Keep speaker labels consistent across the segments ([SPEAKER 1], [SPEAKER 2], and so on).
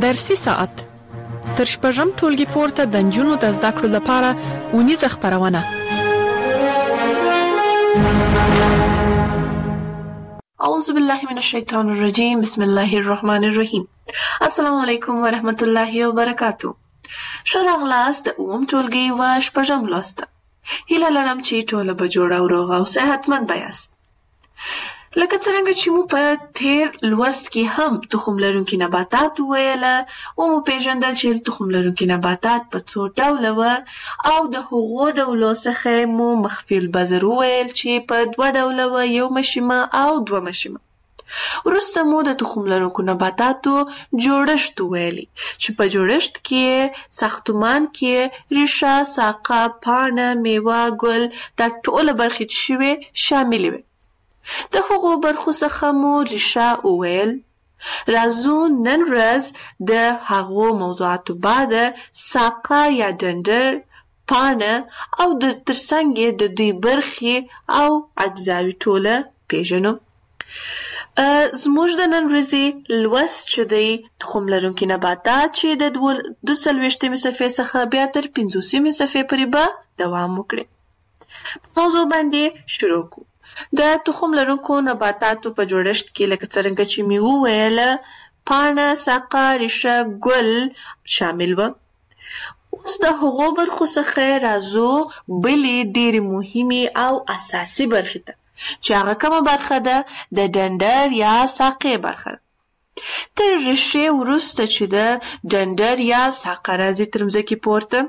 [SPEAKER 1] درسي ساعت تر شپږم ټولګي پورته د نجونو د زده کړو لپاره اونیزه خپرونه.
[SPEAKER 2] اعوذ بالله من الشیطان الرجیم. بسم الله الرحمن الرحیم. السلام علیکم ورحمت الله وبرکاتو. ښه راغلاست د اووم ټولګي و شپږم لوست. هیله لرم چې ټوله به جوړه او روغه او صحتمند به یاست. لکه څرنګه چې مو په تیر لوست کې هم تخم لرونکي نباتات وویله او مو پیژندل چې تخم لرونکي نباتات په څو ډوله وه او د هغو ډولو څخه مو مخفي البذر وویل چې په دوه ډوله وه، یو مشیمه او دوه مشیمه. وروسته مو د تخم لرونکو نباتاتو جوړښت وویلی چې په جوړښت کې ساختمان کې ریښه، ساقه، پاڼه، میوه، ګل دا ټوله برخې چې شوې شاملې وې. د هغو برخو څخه مو ریښه وویل. راځو نن ورځ د هغو موضوعاتو بعد ساقه یا ډنډر، پاڼه او د ترڅنګ یې د دوی برخې او اجزاوې ټوله پیژنو. زموږ د نن ورځې لوست چې دی تخم لرونکي نباتات چې د 42مې صفحې څخه بیا تر 50مې صفحې پورې به دوام وکړي. موضوع باندې شروع کوو. د تخم لرونکو نباتاتو په جوړښت کې لکه څرنګه چې مې وویله پاڼه، ساقه، ریښه، ګل شامل وه. اوس د هغو برخو څخه راځو بلې ډېرې مهمې او اساسي برخې ته چې هغه کومه برخه ده؟ د ډنډر یا ساقې برخه ده. تر ریښې وروسته چې د ډنډر یا ساقه راځي تر مځکې پورته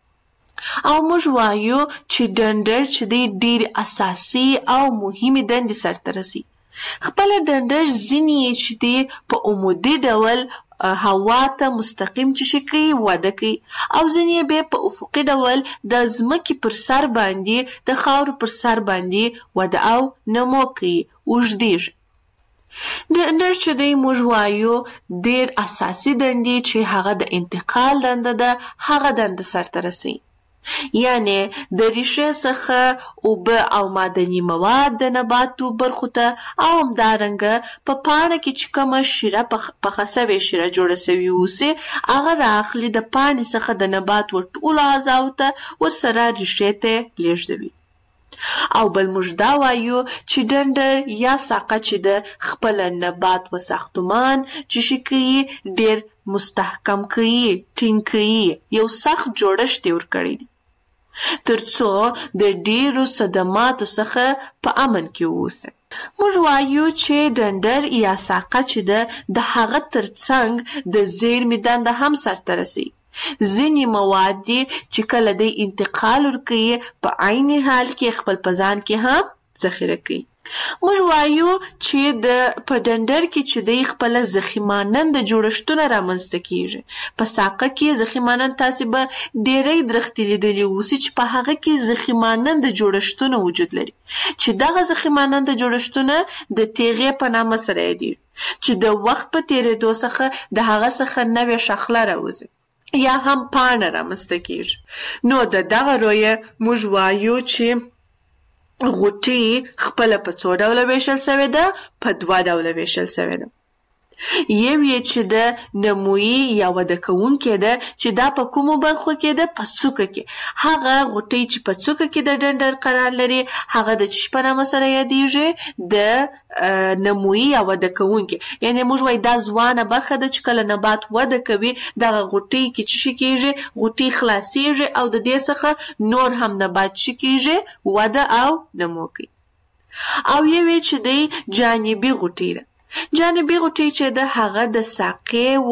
[SPEAKER 2] او موږ وایو چې ډنډر چې دی ډېر اساسي او مهمې دندې سرته رسي. خپله ډنډر ځینې یې چې دی په عمودي ډول هوا ته مستقیم چې کوي وده کوي او ځینې یې بیا په افقي ډول د ځمکې پر سر باندې د خاورو پر سر باندې وده او نمو کوي، اوږدېږي. ډنډر چې دی موږ وایو ډېر اساسي دندې چې هغه د انتقال دنده ده هغه دنده سرته رسي. یعنی د ریښې څخه اوبه او معدني مواد د نباتو برخو ته او همدارنګه په پاڼه کې چې کومه شیره پخه سوې شیره جوړه سوې اوسي هغه رااخلي د پاڼې څخه د نبات ټولو اعضاو ته ورسره ریښې ته لیږدوي. او بل موږ دا وایو چې ډنډر یا ساقه چې د خپل نبات و ساختمان چې کوي ډېر مستحکم کوي، ټینګ کوي، یو سخت جوړښت یې ورکړی دی ترڅو د ډېرو صدماتو څخه په امن کې واوسي. موږ وایو چې ډنډر یا ساقه چې ده د هغه ترڅنګ د زیرمې دنده هم سرته رسي. ځینې مواد دي چې کله دی انتقال ورکوي په عین حال کې خپل په ځان کې هم ذخیره کوي. موږ وایو چې په ډنډر کې چې دی خپله ضخیمانند جوړښتونه رامنځته کیږي. په ساقه کې ضخیمانند تاسې به ډېری درختې لیدلي اوسي چې په هغه کې ضخیمانند جوړښتونه وجود لري چې دغه ضخیمانند جوړښتونه د تیغې په نامه سره یادېږي چې د وخت په تېرېدو څخه د هغه څخه نوې شاخله راوځي یا هم پاڼه رامنځته کیږي. نو د دغه رویه موږ وایو چې غوټې خپله په څو ډوله ویشل سوې ده؟ په دوه ډوله ویشل سوې ده. یو یې چې د نمویي یا وده کوونکې ده چې دا په کومو برخو کې ده؟ په څوکه کې. هغه غوټۍ چې په څوکه کې د ډنډر قرار لري هغه د چی په نامه سره یادېږي؟ د نمویي یا وده کوونکې. یعنې موږ وایو دا ځوانه برخه ده چې کله نبات وده کوي دغه غوټۍ کې چې کېږي غوټۍ خلاصېږي او د دې څخه نور هم نبات چې کېږي وده او نمو کوي. او یو یې چې دی جانبي غوټۍ ده. جانبي غوټۍ چې ده هغه د ساقې و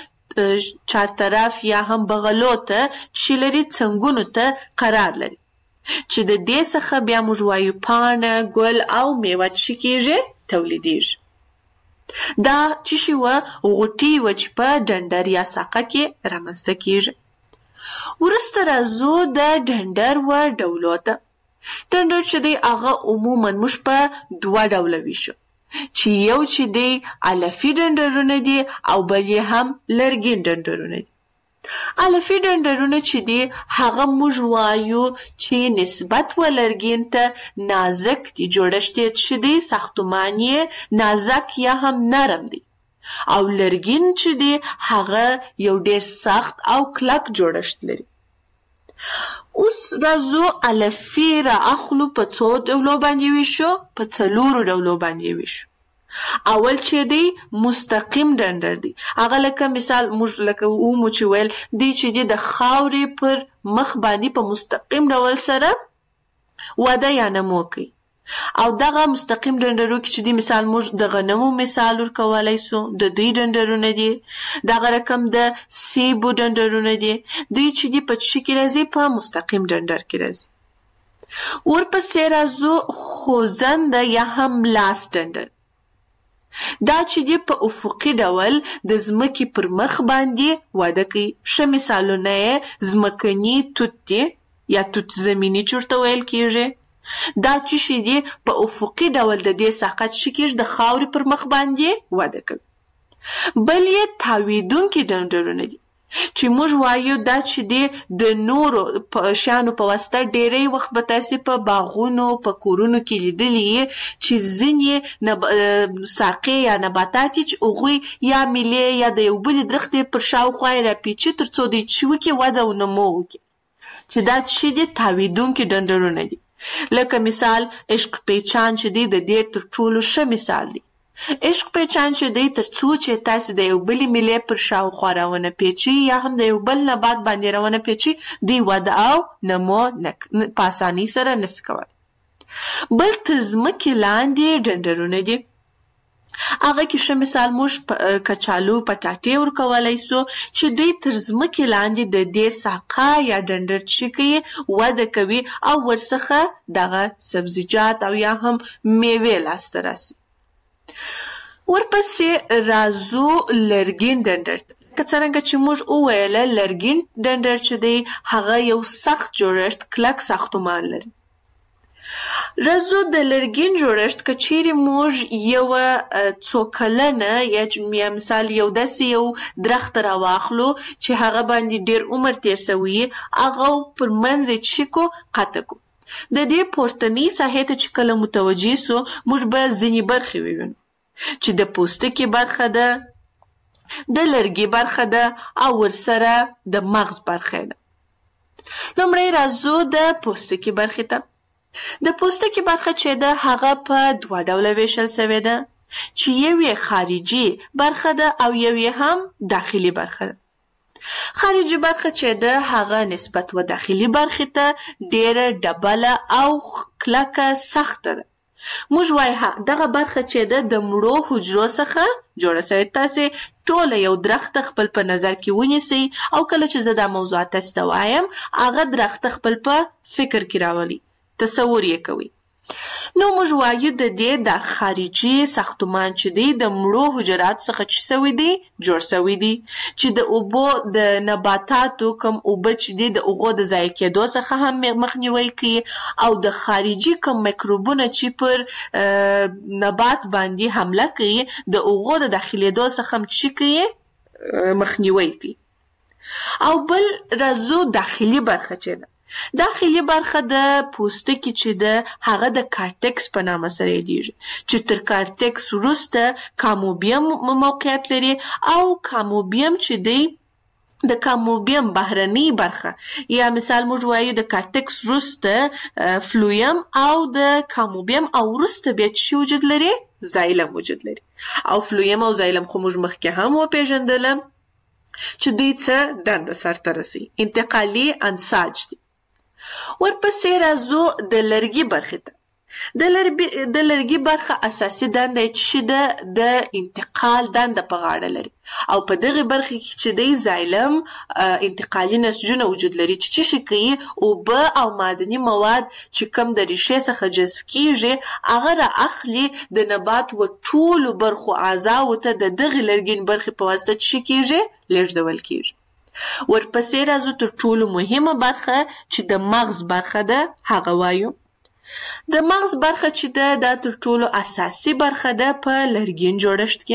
[SPEAKER 2] چارطرف یا هم بغلو ته چې لري څنګونو ته قرار لري چې د دې څخه بیا موږ وایو پاڼه، ګل او میوه چې کېږي تولیدېږي. دا چې وه غوټۍ وه چې په ډنډر یا ساقه کې رامنځته کېږي. وروسته راځو د ډنډر و ډولو ته. ډنډر چې دی هغه عموما موږ په دوه ډوله ویشو چې یو چې دی علفي ډنډرونه دي او بل یې هم لرګین ډنډرونه دي. علفي ډنډرونه چې دي هغه موږ وایو چې نسبت و لرګین ته نازک دي، جوړښت یې چې دی ساختمان یې نازک یا هم نرم دی. او لرګین چې دی هغه یو ډیر سخت او کلک جوړښت لري. اوس راځو الفی را اخلو په څو ډولو باندې ویشو، په 4 ډولو باندې ویشو. اول چې دی مستقیم ډنډر دی، هغه لکه مثال موږ لکه ومو چې ویل دی چې دی د خاورې پر مخ باندې په مستقیم ډول سره وده یا نمو کوي. او دغه مستقیم ډنډرو کې چې دی مثال موږ د غنمو مثال ورکولای سو، د دوی ډنډرونه دي. دغه رقم د سیبو ډنډرونه دي، دوی چې دی په څه کې راځي؟ په مستقیم ډنډر کې راځي. ورپسې راځو خوځنده یا هم لاس ډنډر. دا چې دی په افقي ډول د ځمکې پر مخ باندې وده کوي. ښه مثالونه یې ځمکني توت دی یا توت زمینی چې ورته ویل کیږي. دا چې دی په افقي ډول د دې ساقه چې کیږي د خاورې پر مخ باندې وده کوي. بل یې تاویدونکي ډنډرونه دي چې موږ وایو دا چې دی د نورو شیانو په واسطه ډیری وخت به تاسې په باغونو په کورونو کې لیدلي چې ځینې ساقې یا نباتات چې هغوی یا میلې یا د یو بلې درختې پر شاوخوا یې راپیچي تر څو دوی چې وکړي وده او نمو وکړي، چې دا چې دی تاویدونکي ډنډرونه دي. لکه مثال عشق پیچان چې دی د دې تر ټولو ښه مثال دی. عشق پیچان چې دی تر څو چې تاسې د یو بلې میلې پر شاوخوا راونه پیچي یا هم د یو بل نبات باندې راونه پیچي، دوی وده او نمو په اسانۍ سره نشي کولی. بل تر ځمکې لاندې ډنډرونه دي، هغه کې ښه مثال موږ کچالو پټاټې ورکولای سو چې دوی تر ځمکې لاندې د دې ساقه یا ډنډر چې کوي وده کوي او ورڅخه دغه سبزیجات او یا هم میوې لاسته راسي. ورپسې راځو لرګین ډنډر ته. که څرنګه چې موږ وویله لرګین ډنډر چې دی هغه یو سخت جوړښت کلک ساختمان لري. راځو د لرګین جوړښت که چیرې موږ یوه څو کلنه یا مثال یو داسې یو درخت راواخلو چې هغه باندې ډیر عمر تیر سوی هغه پر منځ یې چې کو قطع کو. د دې پورتنۍ ساحې ته چې کله متوجه سو موږ به ځینې برخې ووینو چې د پوستکي برخه ده، د لرګي برخه ده او ورسره د مغز برخه ده. لومړی راځو د پوستکي برخې ته. د پوستکي برخه چې ده هغه په 2 ډوله ویشل سوې ده چې یو یې خارجي برخه ده او یو یې هم داخلي برخه ده. خارجي برخه چې ده هغه نسبت و داخلي برخې ته ډیره ډبله او کلکه سخته ده. موږ وایو دغه برخه چې ده د مړو حجرو څخه جوړه سوې. تاسې ټوله یو درخت خپل په نظر کې ونیسئ او کله چې زه دا موضوعات تاسې ته وایم هغه درخت خپل په فکر کې راولئ، تصور یې کوئ. نو موږ وایو د دې د خارجي ساختمان چې دی د مړو حجرات څخه چې سوی دی جوړ سوی دی چې د اوبو د نباتاتو کوم اوبه چې دی د هغو د ضایع کېدو څخه هم مخنیوی کوي او د خارجي کوم میکروبونه چې پر نبات باندې حمله کوي د هغو د داخلېدو څخه هم چې کوي مخنیوی کوي. او بل راځو داخلي برخه چې ده. داخلي برخه د پوستکي چې ده هغه د کارټکس په نامه سره یادیږي چې تر کارټکس وروسته کاموبیم موقعیت لري او کاموبیم چې دی د کاموبیم بهرنۍ برخه یا مثال موږ وایو د کارټکس وروسته فلویم او د کاموبیم او وروسته بیا چې وجود لري زایلم وجود لري. او فلویم او زایلم خو موږ مخکې هم وپېژندله چې دوی څه دنده سرته رسوي، انتقالي انساج دي. ورپسې راځو د لرګي برخې ته. د لرګي برخه اساسي دنده چې ده د انتقال دنده په غاړه لري او په دغه برخه کې چې دی زایلم انتقالي نسجونه وجود لري چې څه کوي اوبه او معدني مواد چې کم د ریښې څخه جذب کیږي هغه را اخلي د نبات و ټولو برخو اعضاو ته د دغه لرګین برخې په واسطه چې کیږي لیږدول کیږي. ورپسې راځو تر ټولو مهمه برخه چې د مغز برخه ده هغه وایو. د مغز برخه چې ده دا تر ټولو اساسي برخه ده په لرګین جوړښت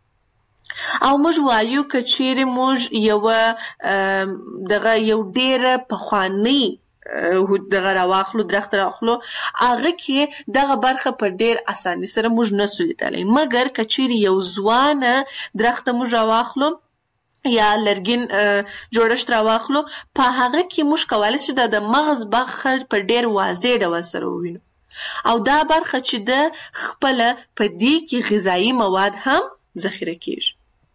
[SPEAKER 2] کې او موږ وایو که چیرې موږ یو ډیره پخوانۍ دغه راواخلو درخت راواخلو هغه کې دغه برخه په ډیر اساني سره موږ نسو لیدلی. مګر که چیرې یو ځوانه درخت موږ راواخلو یا لرګین جوړښت راواخلو په هغه کې موږ کولی شو د مغز برخه په ډیر واضح ډول سره ووینو او دا برخه چې د خپله په دې کې غذایي مواد هم ذخیره کیږي.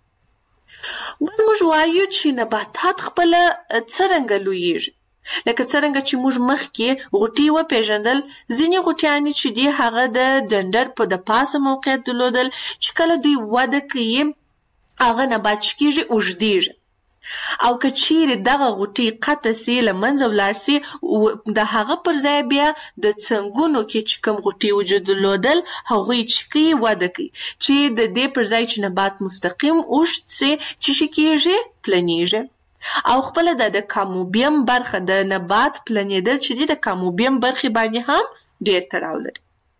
[SPEAKER 2] بل موږ وایو چې نباتات خپله څرنګه لویږي. لکه څرنګه چې موږ مخکې غوټۍ وپېژندل، ځینې غوټیانې چې دي هغه د ډنډر په د پاسه موقعیت درلودل چې کله دوی وده کوي هغه نبات چې کېږي اوږدېږي او که چیرې دغه غوټۍ قطع سي له منځه ولاړ سي د هغه پر ځای بیا د څنګونو کې چې کوم غوټۍ وجود درلودل هغوی چې کوي وده کوي چې د دې پر ځای چې نبات مستقیم اوږد سي چې شي کېږي پلنېږي او خپله د کاموبیم برخه د نبات پلنېدل چې دي د کاموبیم برخې باندې هم ډېر تړاو لري.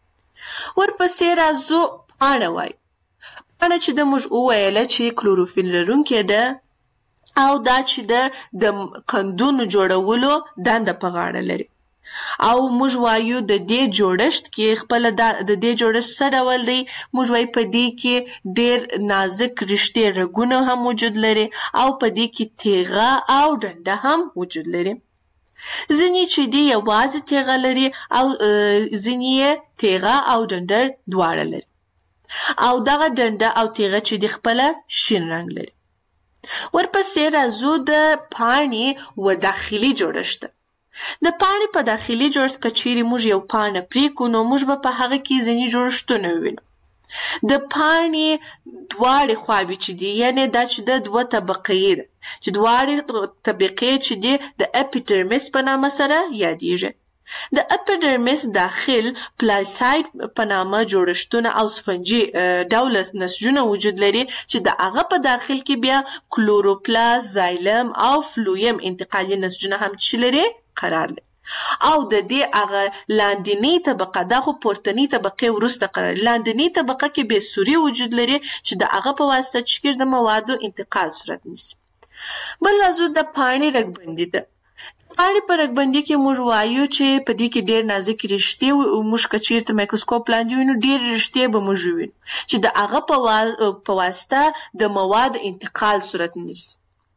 [SPEAKER 2] ورپسې راځو پاڼه وایو. پاڼه چې د موږ وویله چې کلوروفیل لرونکې ده او دا چې د قندونو جوړولو دنده په غاړه لري او موږ وایو د دې جوړښت کې خپله د دې جوړښت څه ډول دی. موږ وایو په دې کې ډېر نازک رشتې رګونه هم وجود لري او په دې کې تیغه او ډنډه هم وجود لري. ځینې چې دي یوازې تیغه لري او ځینې یې تیغه او ډنډه دواړه لري او دغه ډنډه او تیغه چې دي خپله شین رنګ لري. ورپسې راځو د پاڼې و داخلي جوړښت. د پاڼې په داخلي جوړښت که چیرې موږ یو پاڼه پرېکړو نو موږ به په هغه کې ځینې جوړښتونه ووینو. د پاڼې دواړې خواوې چې دي یعنې دا چې د دوه طبقې ده چې دواړې طبقې چې دي د اپیډرمیس په نامه سره یادیږي. د اپیډرمیس داخل پلاساید په نامه جوړښتونه او سفنجي ډوله نسجونه وجود لري چې د هغه په داخل کې بیا کلوروپلاست، زایلم او فلویم انتقالي نسجونه هم چې لري قرار لري او د دې هغه لاندنۍ طبقه دا خو پورتنۍ طبقې وروسته قرار لري. لاندنۍ طبقه کې بې سوري وجود لري چې د هغه په واسطه چې د موادو انتقال صورت نیسي. بل راځو د پاڼې رګبندي ده. پاڼې په رګبندي کې موږ وایو چې په دې کې ډېر نازک رشتې موږ که چېرته مایکروسکوپ لاندې وینو ډېر رشتې به موږ وینو چې د هغه په واسطه د موادو انتقال صورت نیسي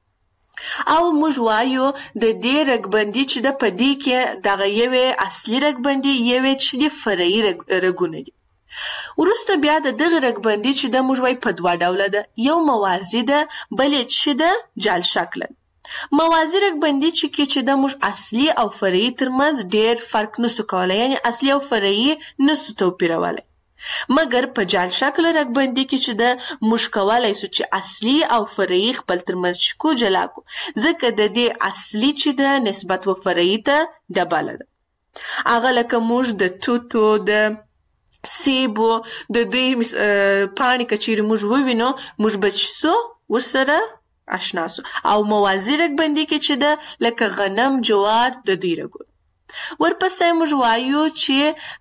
[SPEAKER 2] او موږ وایو د دې رګبندي چې د په دې کې دغه یوې اصلي رګبندي یوې چې د فرعي رګونه دي. وروسته بیا د دغه رګبندي چې د موږ وایو په دوه ډوله ده، یو موازي ده بلې چې د جال شکله. موازي رګبندي چې د موږ اصلي او فرعي ترمنځ ډېر فرق نسو کولی، یعنې اصلي او فرعي نسو توپیرولی. مګر په جال شکل رګبندي کې چې د موږ کولی سو چې اصلي او فرعي خپل ترمنځ چې کو جلا کو ځکه د دې اصلي چې د نسبت و فرعي ته ډبله ده. هغه لکه موږ د توتو د سیبو د دوی پاڼې که چیرې موږ ووینو موږ به چې سو ورسره آشنا سو او موازي رګبندي کې چې ده لکه غنم جوار د دوی رګونه. ورپسې موږ وایو چې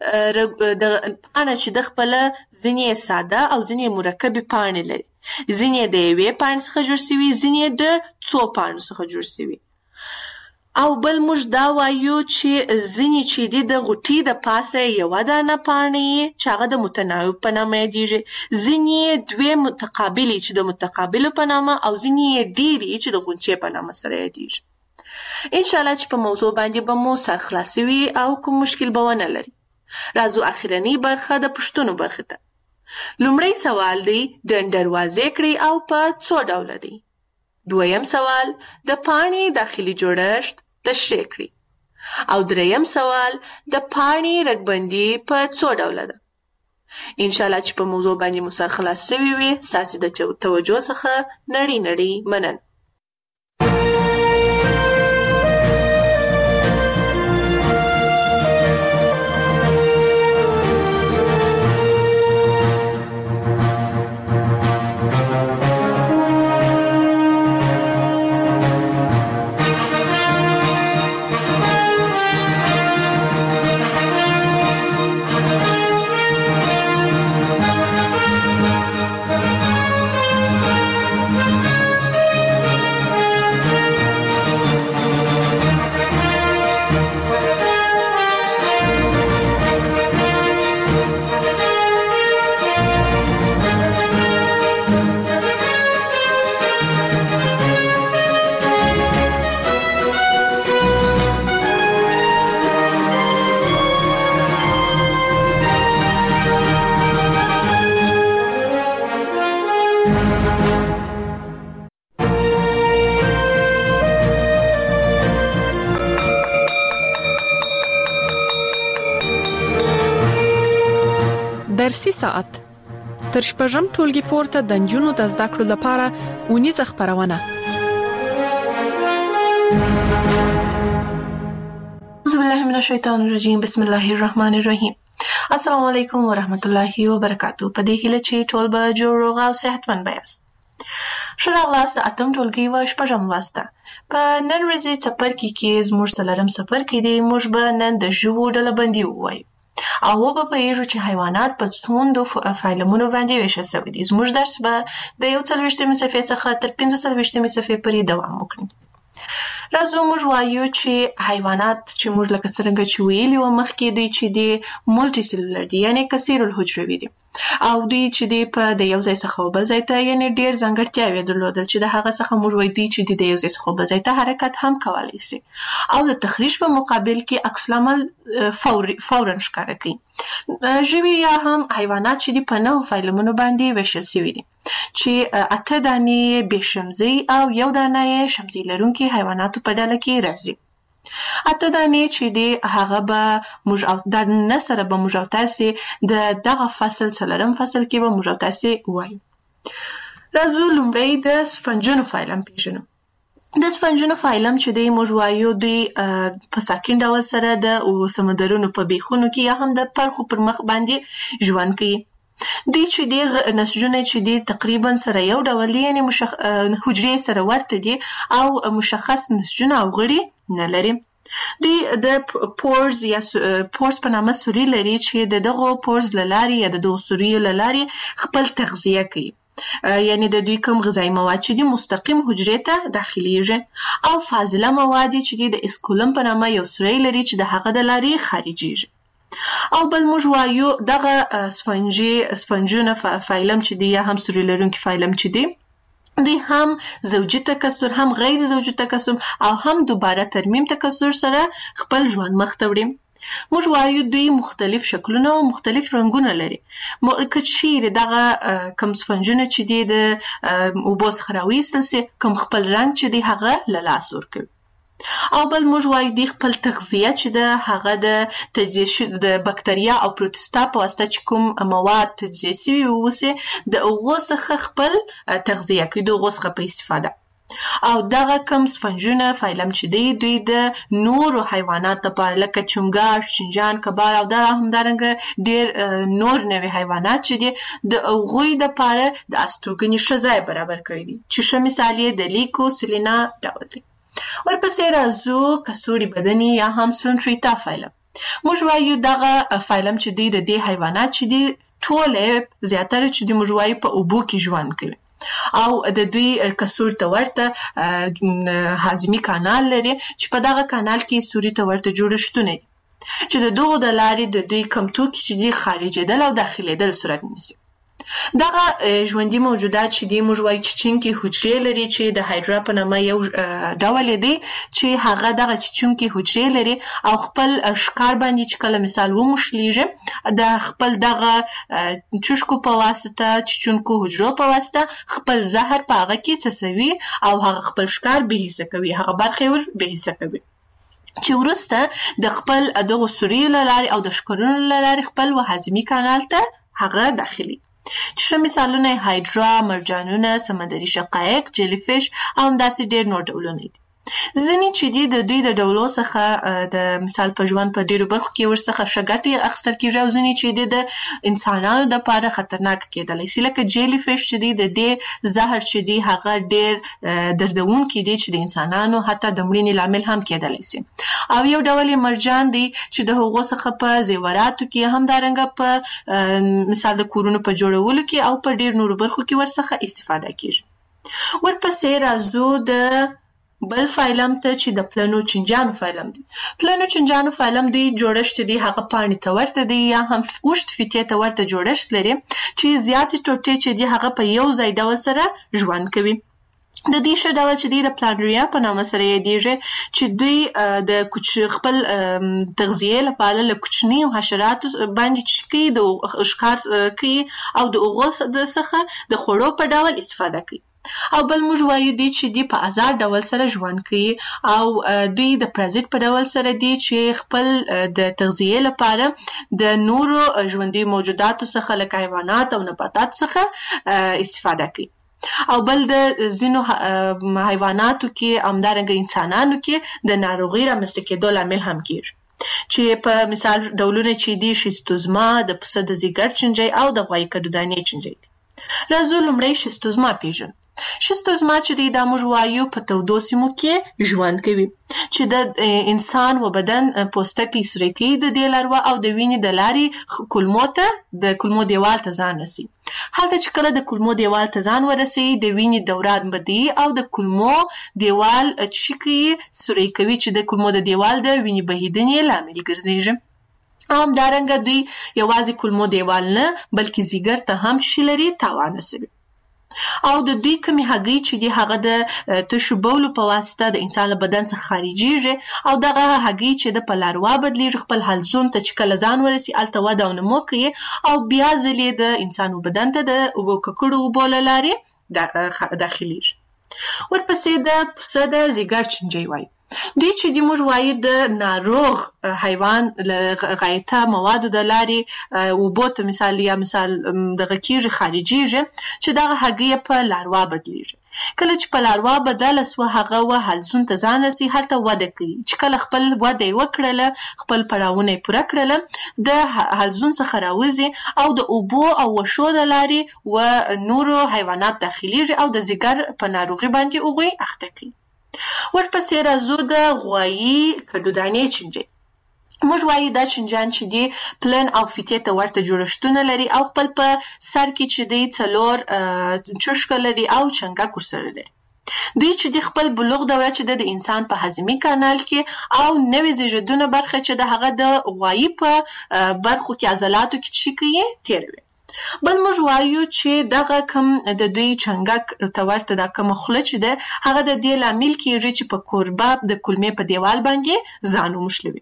[SPEAKER 2] پاڼه چې د خپله ځینې ساده او ځینې مرکبې پاڼې لري، ځینې د یوې پاڼې څخه جوړ سوي، ځینې د څو پاڼو څخه جوړ سوي. او بل موږ دا وایو چې ځینې چې دي د غوټۍ د پاسه یوه دانه پاڼې چې هغه د متناوب په نامه یادیږي، ځینې دوې متقابلې چې د متقابلو په نامه او ځینې ډېرې چې د غونچې په نامه سره یادیږي. انشاءالله چې په موضوع باندې به مو سر خلاص وي او کوم مشکل به ونه لري. راځو اخرنۍ برخه د پوښتنو برخې ته. لومړی سوال دی ډنډر واضح کړئ او په څو ډوله دی. دویم سوال د پاڼې داخلي جوړښت تشریح کړئ او دریم سوال د پاڼې رګبندي په څو ډوله ده. انشاءالله چې په موضوع باندې مو سر خلاص شوي وي. ستاسې د توجه څخه نړۍ مننه.
[SPEAKER 1] درسي ساعت تر شپږم ټولګي پورته د نجونو د زده کړو لپاره اونیزه خپرونه.
[SPEAKER 2] اعوذ بالله من الشیطان الرجیم. بسم الله الرحمن الرحیم. السلام علیکم ورحمت الله وبرکاتو. په دې هیله چې ټول به جوړ روغ او صحتمند یاست. ښه راغلاست د اتم ټولګي و شپږم لوست ته. په نن ورځې څپرکي کې زموږ څلورم څپرکی دی. موږ به نن د ژوو ډلبندي ووایو او وپوهیږو چې حیوانات په څومره فایلمونو باندې ویشل شوي دي. زموږ درس به د 41مې صفحې څخه تر 45مې صفحې پورې دوام وکړي. راځو موږ وایو چې حیوانات چې موږ لکه څرنګه چې ویلي وو مخکې دوی چې دی مولټي سیلولر دي، یعنې کثیر الحجروي دي او دوی چې دی په د یو ځای څخه بل ځای ته یعنې ډېر ځانګړتیاوې درلودل چې د هغه څخه موږ وایو دوی چې د یو ځای څخه بل ځای ته حرکت هم کولی شي او د تخریش په مقابل کې عکس العمل فوراً ښکاره کوي. ژوي یا هم حیوانات چې دی په 9 فایلمونو باندې ویشل شوي دي چې 8 دانې بې شمزۍ او 1 دانه یې شمزۍ لرونکي حیواناتو په ډله کې راځي. 8 دانې چې دی هغه به موږ او د نه سره به موږ او تاسې د دغه فصل څلورم فصل کې به موږ او تاسې وایو. راځو لومړی د سفنجونو فایلم پیژنو. د سفنجونو فایلم چې دی موږ وایو دوی په ساکن ډول سره د سمندرونو په بیخونو کې یا هم د پرخو پر مخ باندې ژوند کوي. دوی چې دی نسجونه چې دی تقریبا سره یو ډول یعنې حجرې سره ورته دي او مشخص نسجونه او غړي نه لري. دوی د پورز یا پورز په نامه سوري لري چې د دغو پورز له لارې یا د دغو سوریو له لارې خپل تغذیه کوي، یعنی د دوی کوم غذایی مواد چې دي مستقیم حجرې ته داخليږي او فاضله مواد چې دي د اسکولم په نامه یو سوری لري چې د هغه د لارې خارجيږي. او بل موږ وایو دغه سفنجونه فایلم چې دی یا هم سوري لرونکي فایلم چې دی دوی هم زوجي تکثر هم غیر زوجي تکثر او هم دوباره ترمیم تکثر سره خپل ژوند مخ ته وړي. موږ وایو دوی مختلف شکلونه او مختلف رنګونه لري. که چیرې دغه کوم سفنجونه چې دی د اوبو څخه راویستل سي کوم خپل رنګ چې دی هغه له لاسه ورکوي. او بل موږ وایو دوی خپل تغذیه چې ده هغه د تجزیه د بکتریا او پروتستا په واسطه چې کوم مواد تجزیه شوي اوسي د هغو څخه خپل تغذیه کوي د هغو څخه په استفاده. او دغه کوم سفنجونه فایلم چې دی دوی د نورو حیوانات لپاره لکه چونګاښ، چینجان، کبار او همدارنګه ډېر نور نوي حیوانات چې دي د هغوی دپاره د استوګنې ښه ځای برابر کړی دي چې ښه مثال یې د لیکو سلینا ډول دی. ورپسې راځو کڅوړي بدني یا هم سلنټریتا فایلم. موږ وایو دغه فایلم چې دی د دې حیوانات چې دی ټولې زیاتره چې دی موږ وایو په اوبو کې ژوند کوي او د دوی کڅوړ ته ورته هاضمي کانال لري چې په دغه کانال کې سوري ته ورته جوړښتونه دي چې د دغو د لارې د دوی کم توکي چې دی خارجېدل او داخلېدل صورت نیسي. دغه ژوندي موجودات چې دی موږ وایو چیچونکي حجرې لري چې د هایډرا په نامه یو ډول دی چې هغه دغه چیچونکي حجرې لري او خپل ښکار باندې چې کله مثال وموښلیږي د خپل دغه چوشکو په واسطه چیچونکو حجرو په واسطه خپل زهر په هغه کې څڅوي او هغه خپل ښکار بېحسه کوي، هغه برخې ور بېحسه کوي چې وروسته د خپل دغو سوریو له لارې او د ښکرونو له لارې خپل هاضمي کانال ته هغه داخلي. چې ښه مثالونه یې هایډرا، مرجانونه، سمندري شقایق، جیلی فیش او همداسې ډېر نور ډولونه دي. ځینې چې دي د دوی د ډولو څخه د مثال په ژوند په ډېرو برخو کې ورڅخه ښه ګټې اخیستل کېږي او ځینې چې دي د انسانانو دپاره خطرناکه کېدلی شي لکه جیلی فیش چې دي د دې زهر چې دي هغه ډېر دردونکي دي چې د انسانانو حتی د مړینې لامل هم کېدلی شي. او یو ډول یې مرجان دی چې د هغو څخه په زیوراتو کې همدارنګه په مثال د کورونو په جوړولو کې او په ډېر نورو برخو کې ورڅخه استفاده کېږي. ورپسې راځو د بل فایلم ته چې د پلنو چینجانو فایلم دی. پلنو چینجانو فایلم دی جوړښت دی هغه پاڼې ته ورته دی یا هم اوږد فیتې ته ورته جوړښت لري چې زیاتې ټوټې چې دی هغه په یو ځای ډول سره ژوند کوي. د دې ښه ډول چې دی د پلانریا په نامه سره یادېږي چې دوی د خپل تغذیې لپاره له کوچنیو حشراتو باندې چې کوي د ښکار کوي او د هغو څخه د خوړو په ډول استفاده کوي. او بل موږ وایو دی چې دی په آزاد ډول سره ژوند کوي او دوی د پرازیت په ډول سره دی چې خپل د تغذیه لپاره د نورو ژوندي موجوداتو څخه لکه حیوانات او نباتات څخه استفاده کوي. او بل د ځینو حیواناتو کې همدارنګه انسانانو کې د ناروغۍ رامنځته کېدو لامل هم کېږي، چې په مثال ډولونه چې دي شیستوزما، د پسه د ځیګر چینجی او د غوایي کډودانې چینجی دي. راځو لومړی شیستوزما پیژنو. شیستوزما چې دی دا موږ وایو په تودو سیمو کې ژوند کوي، چې د انسان و بدن پوستکی سره کوي د دې لاروا او د وینې د لارې کولمو ته د کولمو دیوال ته ځان رسي. هلته چې کله د کولمو دیوال ته ځان ورسي د وینې دوران بدی او د کولمو دیوال چې کوي سوري کوي چې د کولمو د دیوال د وینې بهیدنې لامل ګرځي. همدارنګه دوی یوازې کولمو دیوال نه بلکې ځیګر ته هم شي لري تاوان رسوي. او د دوی کمی هګۍ چې دی هغه د تشو بولو په واسطه د انسان له بدن څخه خارجيږي او دغه هګۍ چې د په لاروا بدلیږي خپل حلزون ته چې کله ځان ورسي الته وده او نمو کوي او بیا ځلې د انسان بدن ته د اوبو ککړو اوبو له لارې داخليږي. ورپسې د پسه د ځیګر چینجی وایي. دوی چې دی موږ وایو د ناروغ حیوان له غایطه موادو د لارې اوبو ته مثال دغه کېږي خارجيږي چې دغه هګۍ په لاروا بدلیږي. کله چې په لاروا بدله سوه هغه و حلزون ته ځان رسي هلته وده کوي، چې کله خپل وده یې وکړله خپل پړاوونه یې پوره کړله د حلزون څخه راوځي او د اوبو او وښو د لارې و نورو حیوانات داخليږي او د ځیګر په ناروغي باندې هغوی اخته کوي. ورپسې راځو د غوایي کډودانې چینجی. موږ وایو دا چینجیان چې دی پلن او فیتې ته ورته جوړښتونه لري او خپل په سر کې چې دی 4 چشکه لري او چنګک ورسره لري. دوی چې دی خپل بلوغ دوره چې د انسان په هضمي کانال کې او نوې زیږیدونه برخه چې د هغه د غوایي په برخو کې عضلاتو کې چې کوي تیروي. بل موږ وایو چې دغه کم د دوی چنګک ته ورته دا کومه خوله چې ده هغه د دې لامل کېږي چې په کوربه د کولمې په دیوال باندې ځان وموښلوي.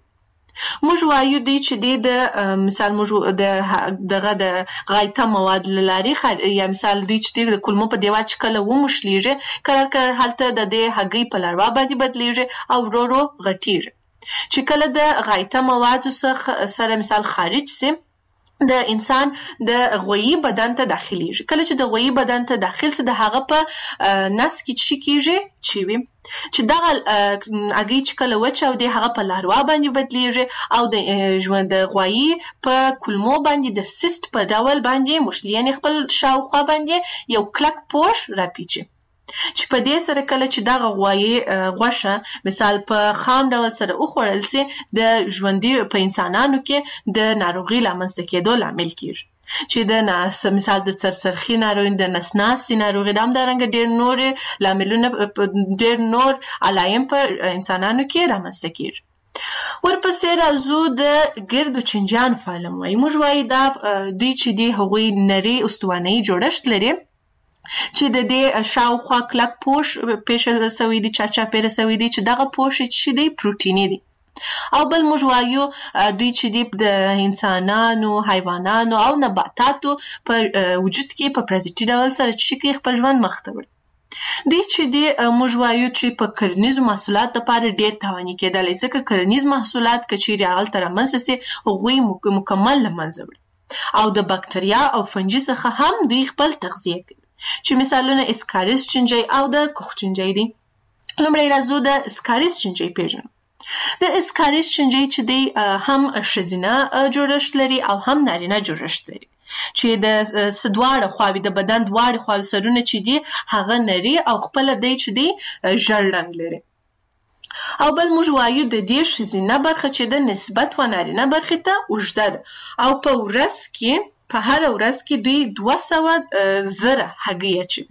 [SPEAKER 2] موږ وایو دی چې د مثال موږ دغه د غایطه مواد له لارې یا مثال دی چې د کولمو په دیوال چې کله وموښلیږي کله هلته د دې هګۍ په لاروا باندې بدلیږي او ورو ورو غټیږي، چې کله د غایطه موادو سره مثال خارج سي د انسان د غویي بدن ته داخليږي. کله چې د غویي بدن ته داخل سي د هغه په نس کې چې کېږي چوي، چې دغه هګۍ چې کله وچاودي هغه په لاروا باندې بدلیږي او د ژوند د غویي په کولمو باندې د سیست په ډول باندې موښلي، خپل شاوخوا باندې یو کلک پوښ راپیچي، چې په دې سره کله چې دغه غوایي غوښه مثال په خام ډول سره وخوړل سي د ژوندي په انسانانو کې د ناروغي لامنځته کېدو لامل کېږي، چې د مثال د سرسرخي ناروغي، د نسناسي ناروغي، د همدارنګه ډېر نور لاملونه ډېر نور علایم په انسانانو کې رامنځته کېږي. ورپسې راځو د ګردو چینجیانو په اړه وایو. موږ وایو دا دوی چې دي هغوی نري استوانه‌یي جوړښت لري چې د دې شاوخوا کلک پوښ پیښه سوی دی، چاپیره سوی دی، چې دغه پوښ چې دی پروتیني دی. او بل موږ وایو دوی چې دی د انسانانو، حیوانانو او نباتاتو په وجود کې په پرازیتي ډول سره چې خپل ژوند مخ ته وړي. دوی چې دی موږ وایو چې په کرنیزو محصولات لپاره ډېر تاواني کېدلی، ځکه کرنیز محصولات که چیرې هغلته رامنځته سي هغوی مکمل له منځه وړي او د بکتریا او فنجي څخه هم دوی خپل تغذیه کوي، چې مثالونه اسکاریس چینجی او د کوخ چینجی دي. لومړی راځو د اسکاریس چینجی پیژنو. د اسکاریس چینجی چې دی هم ښځینه جوړښت لري او هم نارینه جوړښت لري، چې د دواړه خواوې د بدن دواړه خواوې سرونه چې دي هغه نري او خپله دی چې دی ژړ رنګ لري. او بل موږ وایو د دې ښځینه برخه چې د نسبت و نارینه برخې ته اوږده ده او په ورځ کې په هر ورځ کې دوی 200,000 هګۍ اچوي،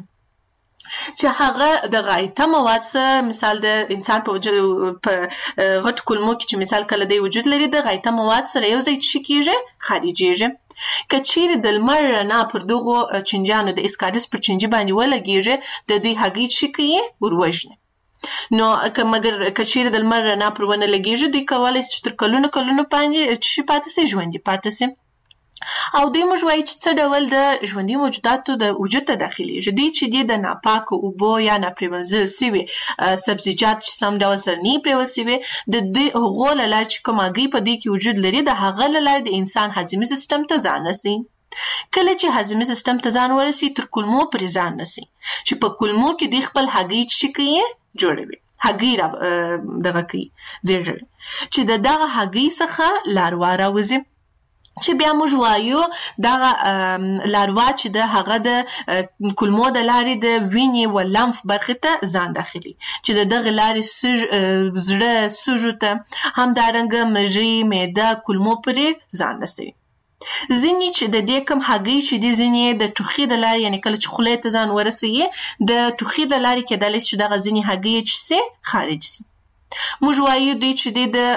[SPEAKER 2] چې هغه د غایطه مواد سره مثال د انسان په وجود په غټ کولمو کې چې مثال کله دی وجود لري د غایطه مواد سره یو ځای چې کېږي خارجيږي. که چیرې د لمر رڼا پر دغو چینجیانو د اسکاریس پر چینجي باندې ولګېږي د دوی هګۍ چې کوي وروژني. نو مګر که چیرې د لمر رڼا پر ونه لګېږي دوی کولی شي چې تر کلونو باندې چې پاتې سي ژوندي پاتې سي. او دوی موږ وایي چې څه ډول د ژوندي موجوداتو د وجود ته داخليږي. دوی چې دي د ناپاکو اوبو یا ناپریمنځل سوي سبزیجات چې سم ډول سره نه پریول سوي د دوی هغو له لارې چې کوم هګۍ په دوی کې وجود لري د هغه له لارې د انسان هضمي سیستم ته ځان رسي. کله چې هضمي سیستم ته ځان ورسي تر کولمو پورې ځان رسي چې په کولمو کې دوی خپل هګۍ چې کوي جوړوي هګۍ دغه کوي زیږوي چې د دغه هګۍ څخه لاروا راوځي چې بیا موږ وایو دغه لاروا چې د هغه د کولمو د لارې د وینې و لمف برخې ته ځان داخلي چې د دغه لارې زړه سږو ته همدارنګه مرۍ معده کولمو پورې ځان رسوي. ځینې چې د دې کوم هګۍ چې دي ځینې د ټوخي د لارې یعنې کله چې خولې ته ځان ورسوي د ټوخي د لارې کېدلی چې دغه ځینې هګۍ چې سي خارج سي. موږ وایو دوی چې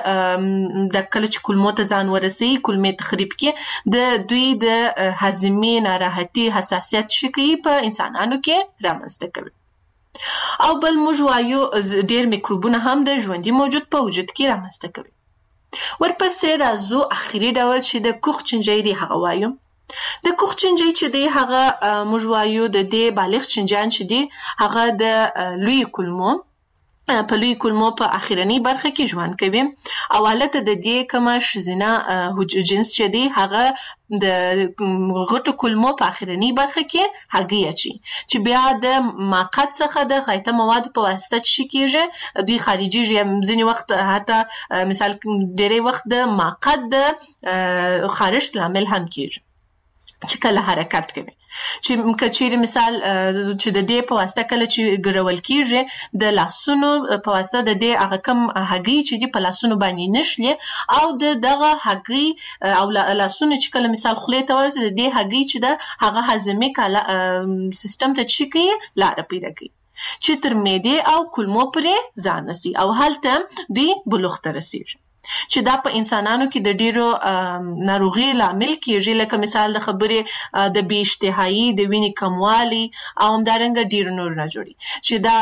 [SPEAKER 2] د کله چې کولمو ته ځان ورسوي کولمې تخریب کې د دوی د هضمي ناراحتي حساسیت چې کوي په انسانانو کې رامنځته کوي. او بل موږ وایو ډېر میکروبونه هم د ژوندي موجود په وجود کې رامنځته کوي. ورپسې راځو اخري ډول چې د کوخ چنجۍ دی هغه وایو. د کوخ چنجۍ چې دی هغه موږ وایو د دې بالغ چنجان چې دی هغه د لوی کولمو په لوی کولمو په اخرنی برخه کې ژوند کوي او حالت د دې کومه ښځینه جنس چې دی هغه د غټو کولمو په اخرنی برخه کې هګۍ اچي چې بیا د ماقات څخه د غایطه مواد په واسطه چې کېږي دوی خارجيږي. ځینې وخت حتی مثال ډېری وخت د ماقات د خارښت لامل هم کېږي چې کله حرکت کوي چې کچېرې مثال چې د دې په واسطه کله چې ګرول کېږي د لاسونو په واسطه د دې هغه کوم هګۍ چې دي په لاسونو باندې نشلي او د دغه هګۍ او لاسونو چې کله مثال خولې ته ورسي د دې هګۍ چې ده هغه هضمي سیستم ته چې کوي لاره پیدا کوي چې تر معدې او کولمو پورې ځان رسي او هلته دوی بلوغ ته رسیږي چې دا په انسانانو کې د ډیرو ناروغي لامل کېږي لکه مثال د خبرې د بې اشتهایي د وینې کموالي او همدارنګه ډیرو نور نه جوړي چې دا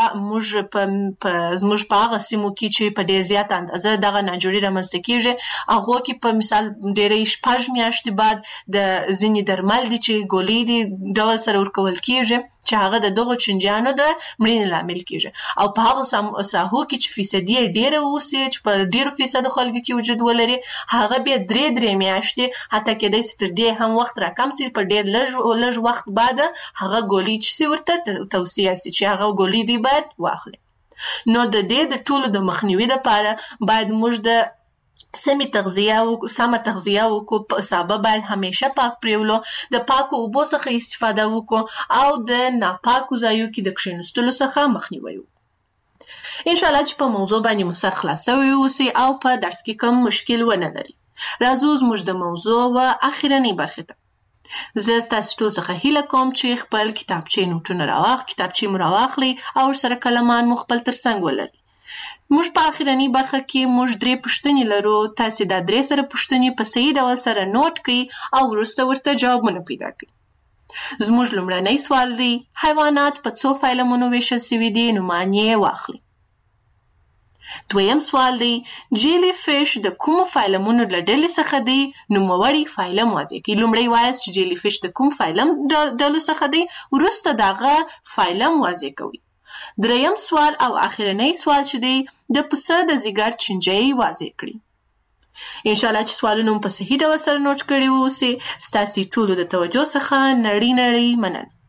[SPEAKER 2] زموږ په هغه سیمو کې چې په ډیر زیات اندازه دغه ناجوړي رامنځته کېږي هغو کې په مثال ډیرې 6 میاشتې بعد د ځینې درمل دي چې ګولۍ دي ډول سره ورکول کېږي چې هغه د دغو چنجانو د مړینې لامل کېږي او په هغو ساحو کې چې فیصدي ډیره اوسي چې په ډیرو فیصدو خلکو کې وجود ولري هغه بیا درې میاشتې حتی کېدای شي تر دې هم وخت راکم سي په ډیر لږ وخت بعد هغه ګولۍ چې سي ورته توصیه سي چې هغه ګولۍ دی باید واخلي. نو د دې د ټولو د مخنیوي لپاره باید موږ د سمه تغذیه وکړو. سابه باید همیشه پاک پریولو د پاکو اوبو څخه استفاده وکړو او د ناپاکو ځایو کې د کښېنستلو څخه مخنیوي وکړو. ان شاء الله چې په موضوع باندې مو سر خلاصوي اوسي او په درس کې کوم مشکل ونه لري. راځو زموږ د موضوع و اخرنی برخه ته. زه ستاسو ټول څخه هیله کوم چې خپل کتابچې نوټونه کتابچې مو راواخلئ او ورسره کلمان مو خپل ترڅنګ ولرئ. موږ په اخرنی برخه کې موږ 3 پوښتنې لرو. تاسو دا 3 سره پوښتنې په صحیح ډول سره نوٹ کړئ او وروسته ورته جوابونه پیدا کړئ. زموږ لومړنی سوال دی حیوانات په څو فایلمونو ویشل شوي دي نو معنی واخلئ. دویم سوال دی جیلی فیش د کوم فایلمونو له ډلې څخه دی نوموړی فایلم واضح کړئ. لومړی وایاست چې جیلی فیش د کوم فایلم ډلو څخه دی وروسته دغه فایلم واضح کوئ. دریم سوال او اخرنی سوال چې دی د پسه د ځیګر چنجۍ واضح کړئ. ان شاء الله چې سوالونه په صحیح ډول سره نوٹ کړي وو سي ستاسو ټولو د توجه څخه نړۍ مننه.